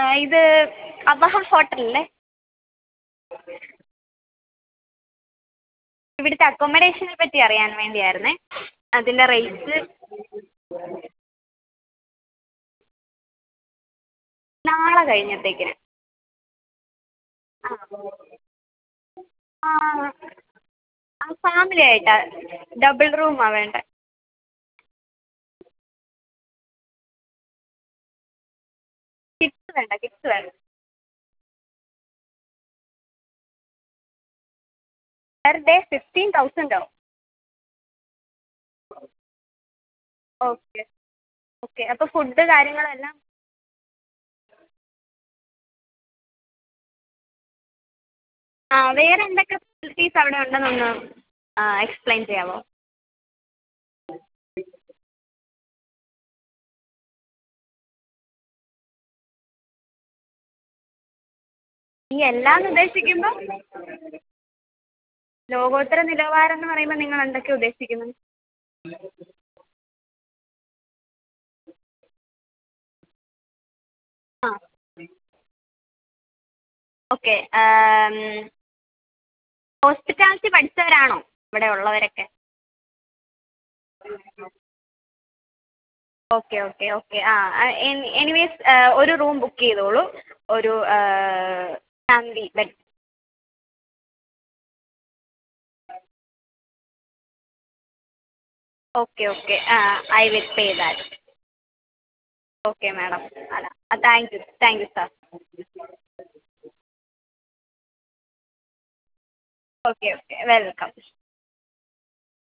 ഇത് അബഹ ഹോട്ടലല്ലേ? ഇവിടുത്തെ അക്കോമഡേഷനെ പറ്റി അറിയാൻ വേണ്ടിയായിരുന്നേ. അതിൻ്റെ റേറ്റ് നാളെ കഴിഞ്ഞത്തേക്കിന്. ആ ആ ഫാമിലി ആയിട്ടാണ്. ഡബിൾ റൂമാണ് വേണ്ടത്. കിഡ്സ് വേണ്ട, കിഡ്സ് വേണ്ട. പെർ ഡേ 15,000 ആവും. Okay okay. അപ്പോൾ ഫുഡ് കാര്യങ്ങളെല്ലാം? ആ വേറെ എന്തൊക്കെ ഫെസിലിറ്റീസ് അവിടെ ഉണ്ടെന്നൊന്ന് എക്സ്പ്ലെയിൻ ചെയ്യാമോ? ഈ എല്ലാം ഉദ്ദേശിക്കുമ്പോൾ ലോകോത്തര നിലവാരം എന്ന് പറയുമ്പോൾ നിങ്ങൾ എന്തൊക്കെയാണ് ഉദ്ദേശിക്കുന്നത്? ആ ഓക്കെ. ഹോസ്പിറ്റാലിറ്റി പഠിച്ചവരാണോ ഇവിടെ ഉള്ളവരൊക്കെ? Okay okay okay. Ah anyways ഒരു റൂം ബുക്ക് ചെയ്തോളൂ. ഒരു family bed. Okay okay. I will pay that. Okay madam. അല്ല thank you sir. Okay okay welcome.